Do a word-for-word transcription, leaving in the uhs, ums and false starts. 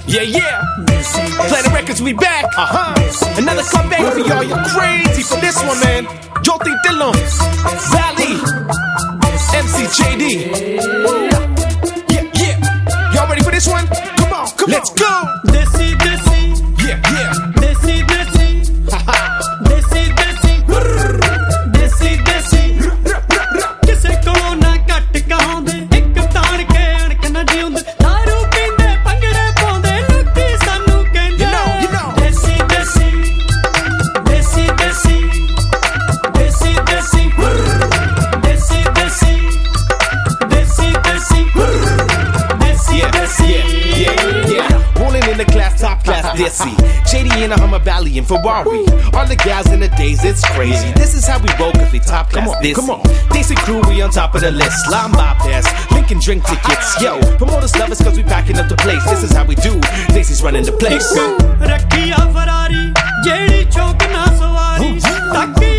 Yeah, yeah. Planet Records, we back. Uh huh. Another comeback for y'all. You're crazy for this one, man. Jyoti Dillon, Valley, M C J D. Yeah, yeah. Y'all ready for this one? Come on, come Let's on. Let's go. Desi, desi. Yeah, yeah. Desi, desi. Haha. Desi, desi. Desi, desi. Kise ko na kat kaunde, ek taan ke ank na jiunde. Daru pinde, pangde paunde, loki sanu kende. You know, you know. Desi, desi. Desi, desi. Desi, desi. Desi, desi. Desi, desi. Desi, Yeah, desi. yeah, yeah, yeah. Rolling in the class, top class, Desi. J D in a Hummer Valley and Ferrari. All the gals in the days, it's crazy. This is how we roll, cause we top class. Come on, Desi. Come on. Desi crew, we on top of the list. Lime bypass, Lincoln drink tickets. Yo, promoters love us cause we backing up the place. This is how we do. Desi's running the place. Rakhiya Ferrari, jehdi chok na sawari, tak